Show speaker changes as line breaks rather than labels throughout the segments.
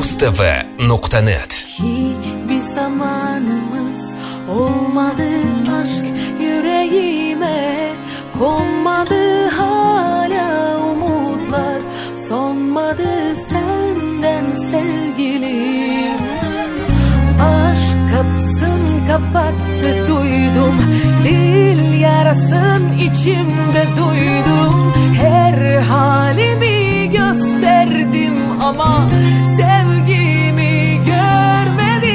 Mustv.net.
Hiçbir zamanımız olmadı aşk yüreğime, konmadı hala umutlar, sonmadı senden sevgilim. Aşk kapısını kapattı duydum, dil yarasın içimde duydum. Her halimi gösterdim ama sevgimi görmedim.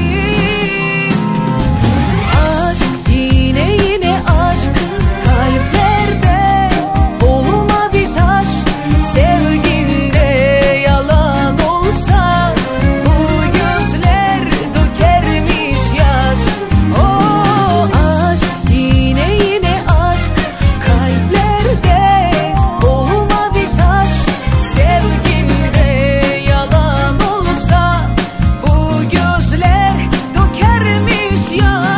Aşk yine aşk kalplerde, olma bir taş sevginde yalan olsa bu gözler dökermiş yaş. O aşk yine aşk kalplerde, olma bir taş sevginde yalan olsa bu gözler dökermiş yaş.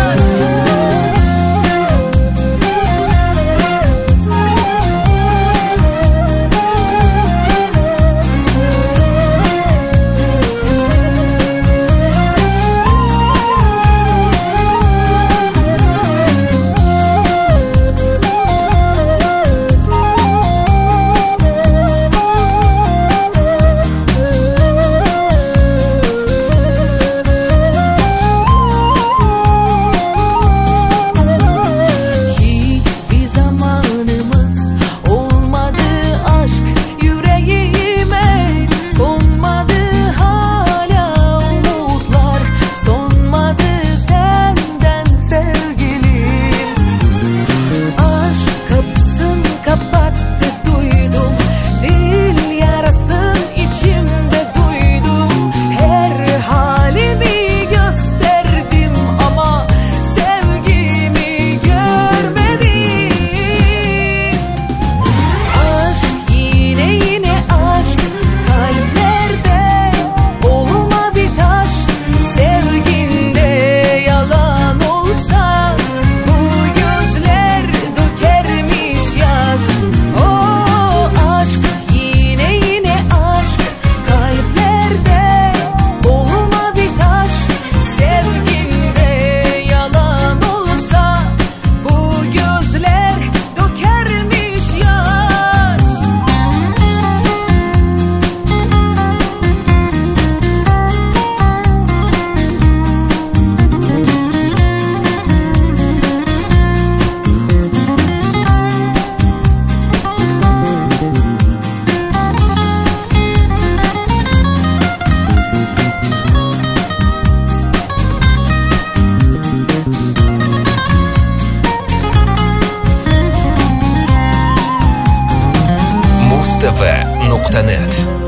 Hiçbir zamanımız olmadı aşk yüreğime, konmadı hala umutlar, sonmadı senden sevgilim. Aşk kapısını kapattı duydum, dil yarasın içimde duydum. Her halimi gösterdim ama sevgimi görmedim. Aşk yine aşk kalplerde, olma bir taş sevginde yalan olsa bu gözler dökermiş yaş. O aşk yine aşk kalplerde, olma bir taş sevginde yalan olsa bu gözler dökermiş yaş.
Mustv.net.